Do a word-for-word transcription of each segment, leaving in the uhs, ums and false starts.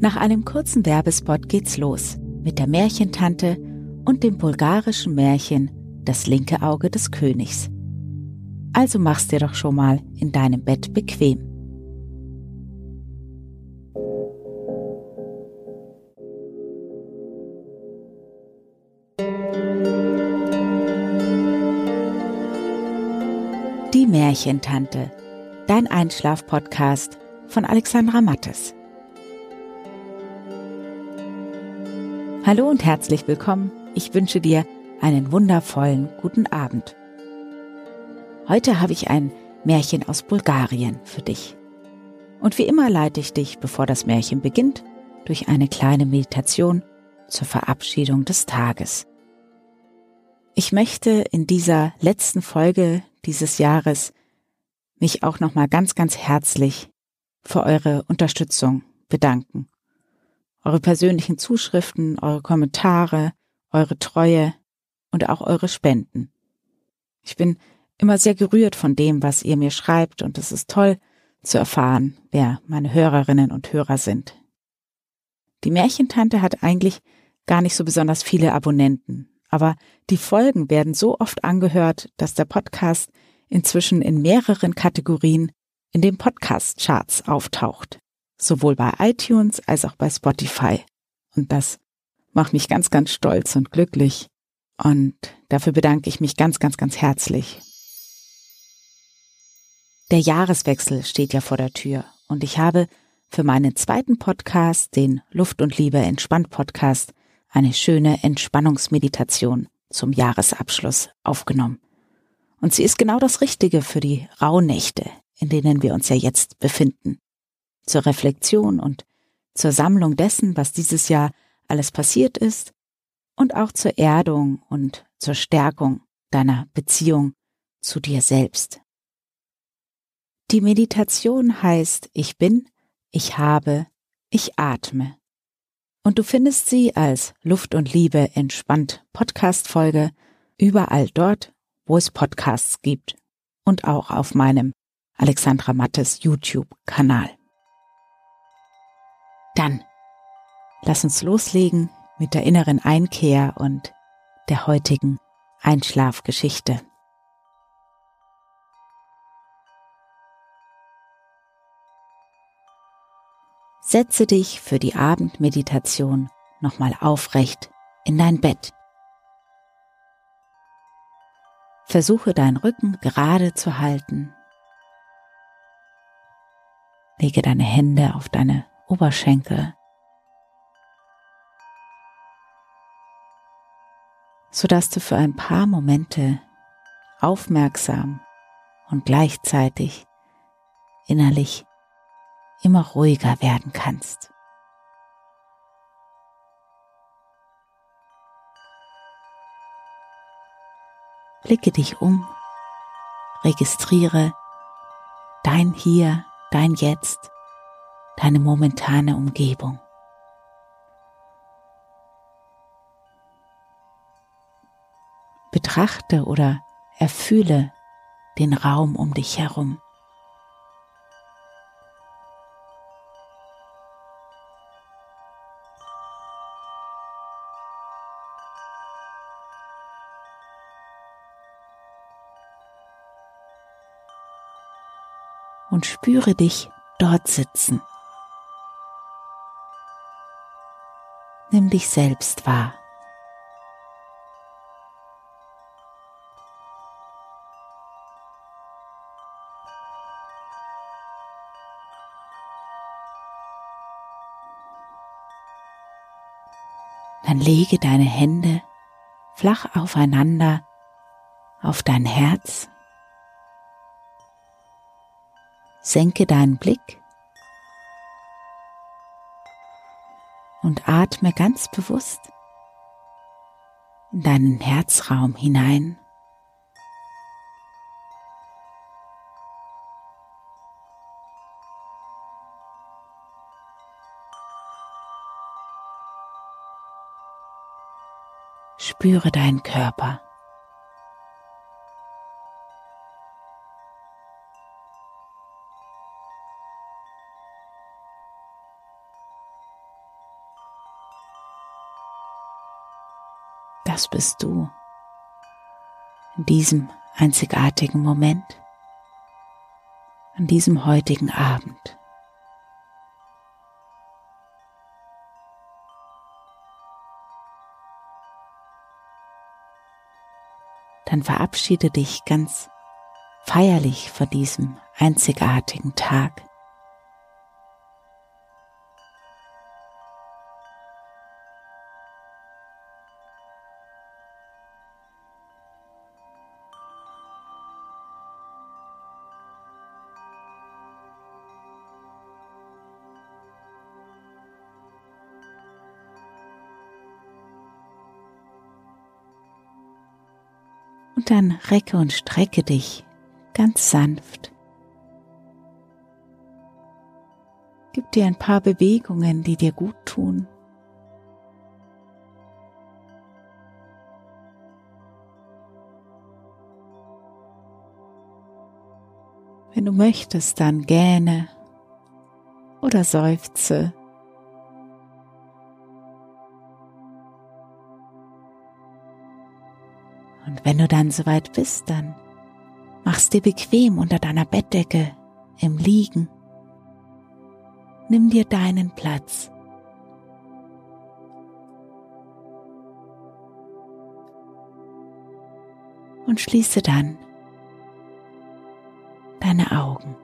Nach einem kurzen Werbespot geht's los mit der Märchentante und dem bulgarischen Märchen Das linke Auge des Königs. Also mach's dir doch schon mal in deinem Bett bequem. Die Märchentante, dein Einschlaf-Podcast von Alexandra Mattes. Hallo und herzlich willkommen. Ich wünsche dir einen wundervollen guten Abend. Heute habe ich ein Märchen aus Bulgarien für dich. Und wie immer leite ich dich, bevor das Märchen beginnt, durch eine kleine Meditation zur Verabschiedung des Tages. Ich möchte in dieser letzten Folge dieses Jahres mich auch nochmal ganz, ganz herzlich für eure Unterstützung bedanken. Eure persönlichen Zuschriften, eure Kommentare, eure Treue und auch eure Spenden. Ich bin immer sehr gerührt von dem, was ihr mir schreibt, und es ist toll zu erfahren, wer meine Hörerinnen und Hörer sind. Die Märchentante hat eigentlich gar nicht so besonders viele Abonnenten, aber die Folgen werden so oft angehört, dass der Podcast inzwischen in mehreren Kategorien in den Podcast-Charts auftaucht. Sowohl bei iTunes als auch bei Spotify. Und das macht mich ganz, ganz stolz und glücklich. Und dafür bedanke ich mich ganz, ganz, ganz herzlich. Der Jahreswechsel steht ja vor der Tür. Und ich habe für meinen zweiten Podcast, den Luft und Liebe Entspannt Podcast, eine schöne Entspannungsmeditation zum Jahresabschluss aufgenommen. Und sie ist genau das Richtige für die Rauhnächte, in denen wir uns ja jetzt befinden. Zur Reflexion und zur Sammlung dessen, was dieses Jahr alles passiert ist, und auch zur Erdung und zur Stärkung deiner Beziehung zu dir selbst. Die Meditation heißt Ich bin, ich habe, ich atme. Und du findest sie als Luft und Liebe entspannt Podcast-Folge überall dort, wo es Podcasts gibt, und auch auf meinem Alexandra Mattes YouTube-Kanal. Dann lass uns loslegen mit der inneren Einkehr und der heutigen Einschlafgeschichte. Setze dich für die Abendmeditation nochmal aufrecht in dein Bett. Versuche deinen Rücken gerade zu halten. Lege deine Hände auf deine Oberschenkel, sodass du für ein paar Momente aufmerksam und gleichzeitig innerlich immer ruhiger werden kannst. Blicke dich um, registriere dein Hier, dein Jetzt, deine momentane Umgebung. Betrachte oder erfühle den Raum um dich herum. Und spüre dich dort sitzen. Nimm dich selbst wahr. Dann lege deine Hände flach aufeinander auf dein Herz. Senke deinen Blick und atme ganz bewusst in deinen Herzraum hinein. Spüre deinen Körper. das bist du in diesem einzigartigen Moment, an diesem heutigen Abend. Dann verabschiede dich ganz feierlich von diesem einzigartigen Tag. Und dann recke und strecke dich ganz sanft. Gib dir ein paar Bewegungen, die dir gut tun. Wenn du möchtest, dann gähne oder seufze. Und wenn du dann soweit bist, dann mach's dir bequem unter deiner Bettdecke im Liegen. Nimm dir deinen Platz. Und schließe dann deine Augen.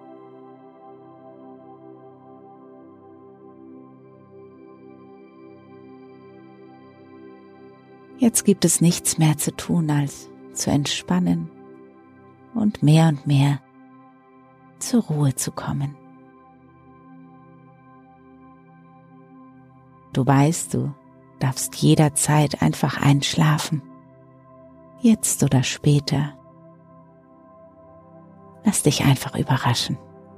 Jetzt gibt es nichts mehr zu tun, als zu entspannen und mehr und mehr zur Ruhe zu kommen. Du weißt, du darfst jederzeit einfach einschlafen, jetzt oder später. Lass dich einfach überraschen.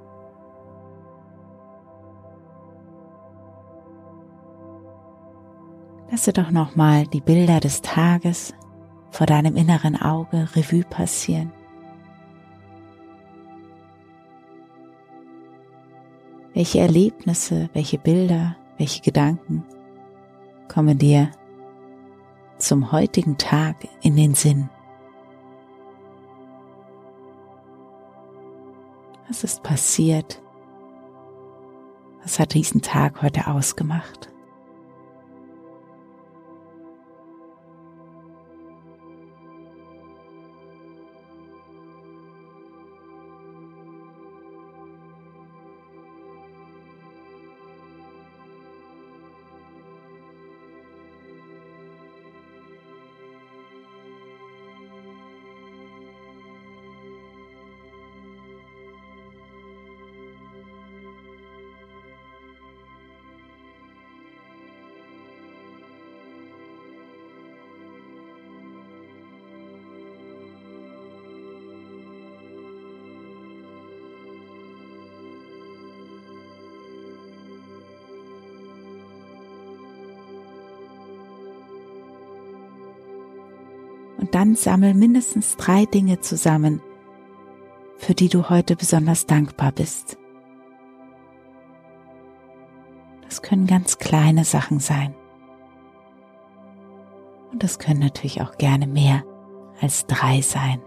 Lasse doch nochmal die Bilder des Tages vor deinem inneren Auge Revue passieren. Welche Erlebnisse, welche Bilder, welche Gedanken kommen dir zum heutigen Tag in den Sinn? Was ist passiert? Was hat diesen Tag heute ausgemacht? Und dann sammel mindestens drei Dinge zusammen, für die du heute besonders dankbar bist. Das können ganz kleine Sachen sein. Und das können natürlich auch gerne mehr als drei sein.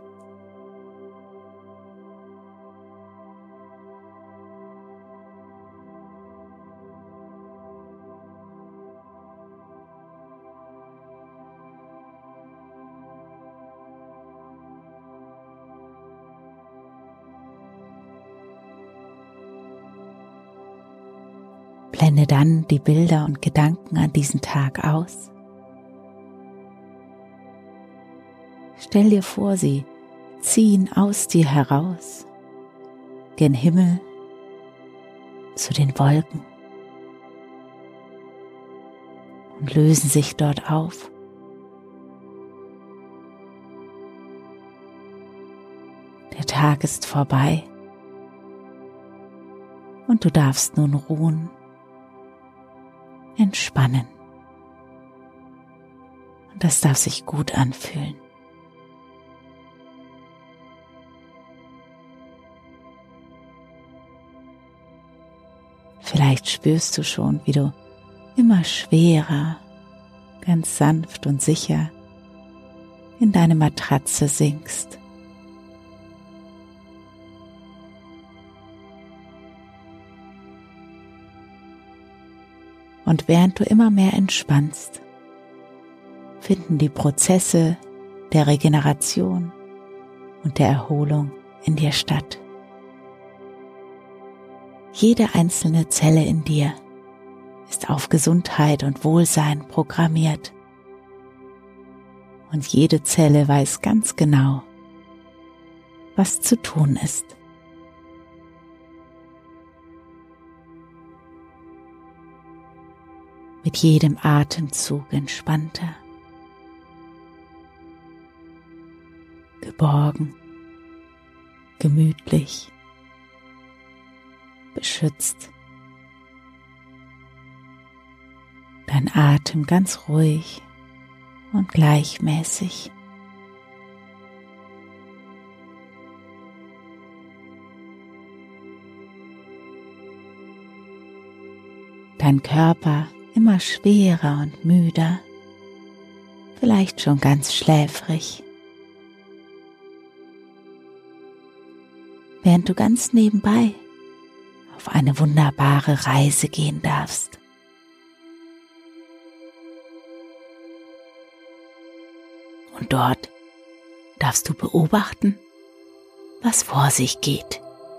Blende dann die Bilder und Gedanken an diesen Tag aus. Stell dir vor, sie ziehen aus dir heraus, gen Himmel, zu den Wolken und lösen sich dort auf. Der Tag ist vorbei und du darfst nun ruhen, entspannen. Und das darf sich gut anfühlen. Vielleicht spürst du schon, wie du immer schwerer, ganz sanft und sicher in deine Matratze sinkst. Und während du immer mehr entspannst, finden die Prozesse der Regeneration und der Erholung in dir statt. Jede einzelne Zelle in dir ist auf Gesundheit und Wohlsein programmiert. Und jede Zelle weiß ganz genau, was zu tun ist. Mit jedem Atemzug entspannter, geborgen, gemütlich, beschützt. Dein Atem ganz ruhig und gleichmäßig. Dein Körper immer schwerer und müder, vielleicht schon ganz schläfrig. Während du ganz nebenbei auf eine wunderbare Reise gehen darfst. Und dort darfst du beobachten, was vor sich geht.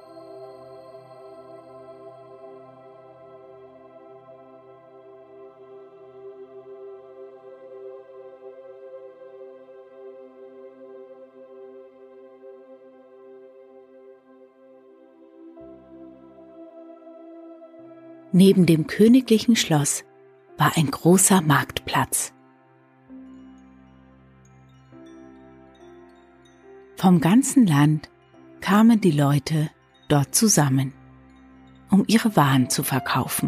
Neben dem königlichen Schloss war ein großer Marktplatz. Vom ganzen Land kamen die Leute dort zusammen, um ihre Waren zu verkaufen.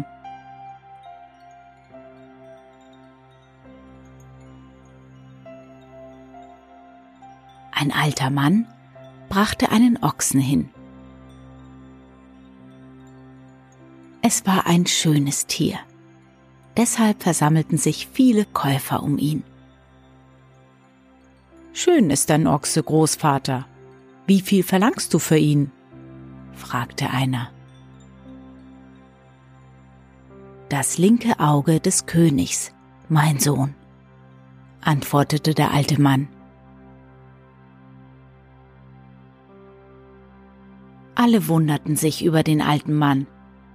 Ein alter Mann brachte einen Ochsen hin. Es war ein schönes Tier, deshalb versammelten sich viele Käufer um ihn. »Schön ist dein Ochse, Großvater. Wie viel verlangst du für ihn?« fragte einer. »Das linke Auge des Königs, mein Sohn«, antwortete der alte Mann. Alle wunderten sich über den alten Mann.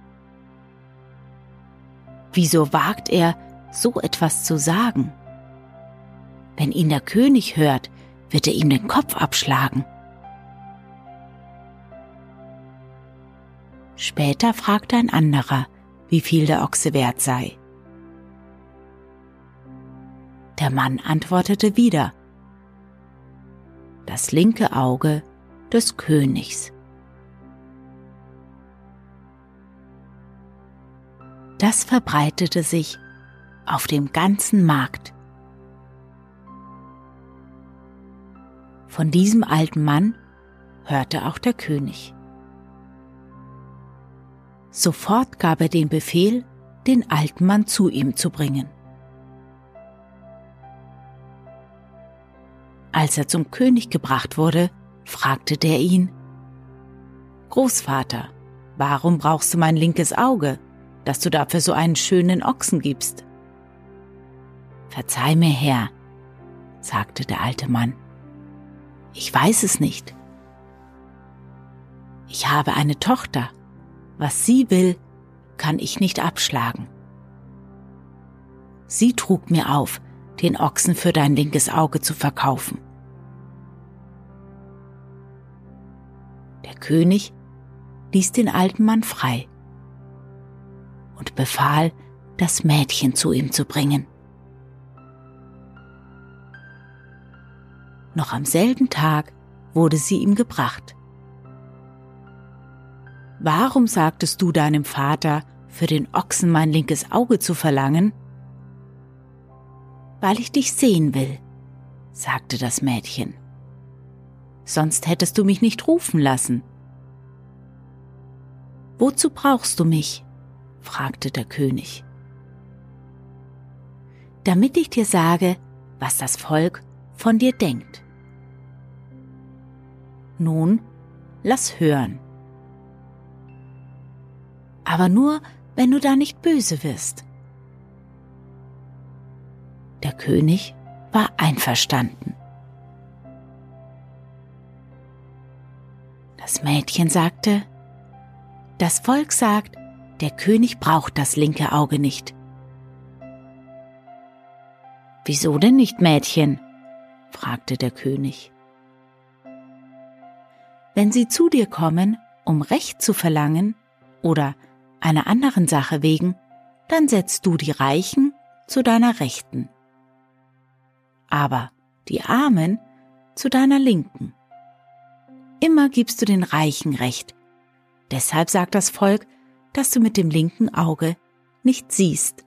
Wieso wagt er, so etwas zu sagen? Wenn ihn der König hört, wird er ihm den Kopf abschlagen. Später fragte ein anderer, wie viel der Ochse wert sei. Der Mann antwortete wieder: Das linke Auge des Königs. Das verbreitete sich auf dem ganzen Markt. Von diesem alten Mann hörte auch der König. Sofort gab er den Befehl, den alten Mann zu ihm zu bringen. Als er zum König gebracht wurde, fragte der ihn: Großvater, warum brauchst du mein linkes Auge, dass du dafür so einen schönen Ochsen gibst? Verzeih mir, Herr, sagte der alte Mann. Ich weiß es nicht. Ich habe eine Tochter. Was sie will, kann ich nicht abschlagen. Sie trug mir auf, den Ochsen für dein linkes Auge zu verkaufen. Der König ließ den alten Mann frei und befahl, das Mädchen zu ihm zu bringen. Noch am selben Tag wurde sie ihm gebracht. Warum sagtest du deinem Vater, für den Ochsen mein linkes Auge zu verlangen? Weil ich dich sehen will, sagte das Mädchen. Sonst hättest du mich nicht rufen lassen. Wozu brauchst du mich? Fragte der König. Damit ich dir sage, was das Volk von dir denkt. Nun, lass hören. Aber nur, wenn du da nicht böse wirst. Der König war einverstanden. Das Mädchen sagte: Das Volk sagt, der König braucht das linke Auge nicht. Wieso denn nicht, Mädchen? Fragte der König. Wenn sie zu dir kommen, um Recht zu verlangen oder einer anderen Sache wegen, dann setzt du die Reichen zu deiner Rechten, aber die Armen zu deiner Linken. Immer gibst du den Reichen Recht. Deshalb sagt das Volk, dass du mit dem linken Auge nicht siehst.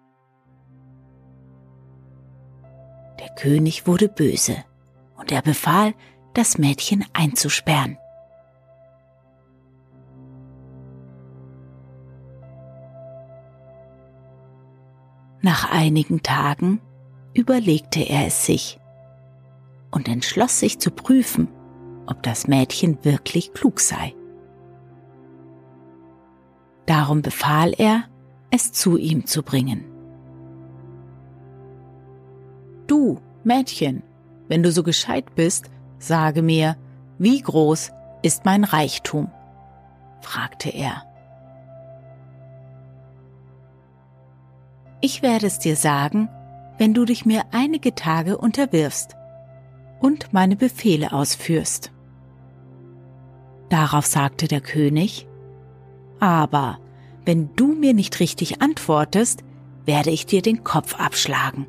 Der König wurde böse und er befahl, das Mädchen einzusperren. Nach einigen Tagen überlegte er es sich und entschloss sich zu prüfen, ob das Mädchen wirklich klug sei. Darum befahl er, es zu ihm zu bringen. Du, Mädchen, wenn du so gescheit bist, sage mir, wie groß ist mein Reichtum? Fragte er. Ich werde es dir sagen, wenn du dich mir einige Tage unterwirfst und meine Befehle ausführst. Darauf sagte der König: Aber wenn du mir nicht richtig antwortest, werde ich dir den Kopf abschlagen.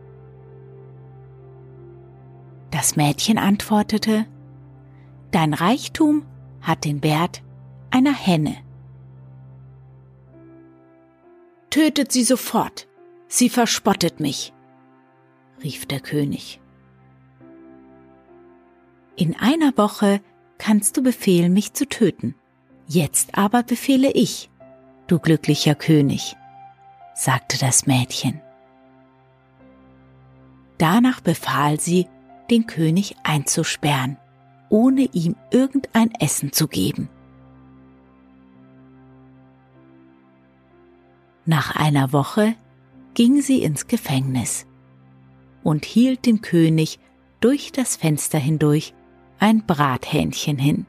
Das Mädchen antwortete: Dein Reichtum hat den Wert einer Henne. Tötet sie sofort, sie verspottet mich, rief der König. In einer Woche kannst du befehlen, mich zu töten. Jetzt aber befehle ich, du glücklicher König, sagte das Mädchen. Danach befahl sie, den König einzusperren, ohne ihm irgendein Essen zu geben. Nach einer Woche ging sie ins Gefängnis und hielt dem König durch das Fenster hindurch ein Brathähnchen hin.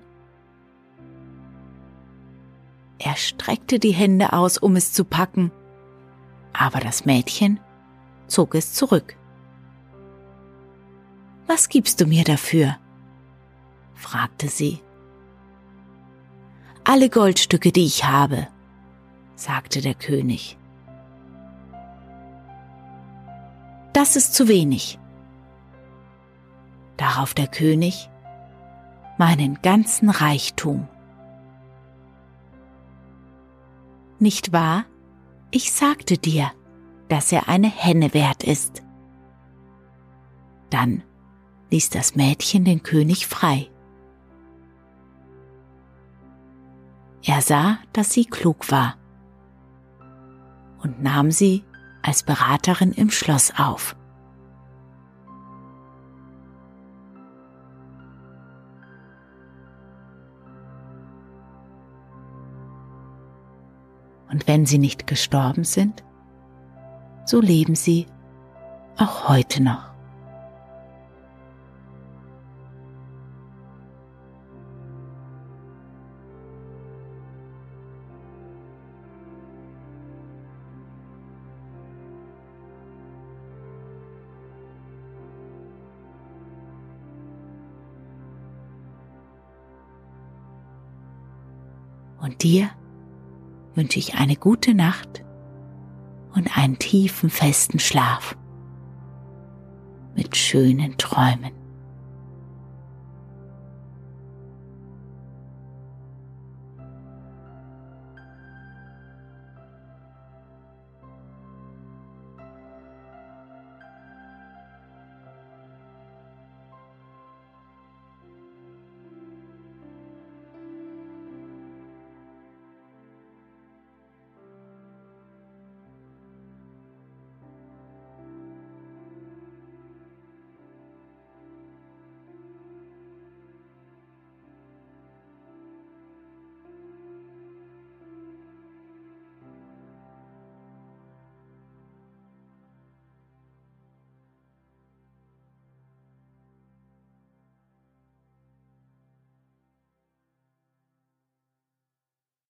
Er streckte die Hände aus, um es zu packen, aber das Mädchen zog es zurück. »Was gibst du mir dafür?« fragte sie. »Alle Goldstücke, die ich habe«, sagte der König. »Das ist zu wenig.« Darauf der König: »Meinen ganzen Reichtum.« »Nicht wahr? Ich sagte dir, dass er eine Henne wert ist.« Dann ließ das Mädchen den König frei. Er sah, dass sie klug war und nahm sie als Beraterin im Schloss auf. Und wenn sie nicht gestorben sind, so leben sie auch heute noch. Und dir wünsche ich eine gute Nacht und einen tiefen, festen Schlaf mit schönen Träumen.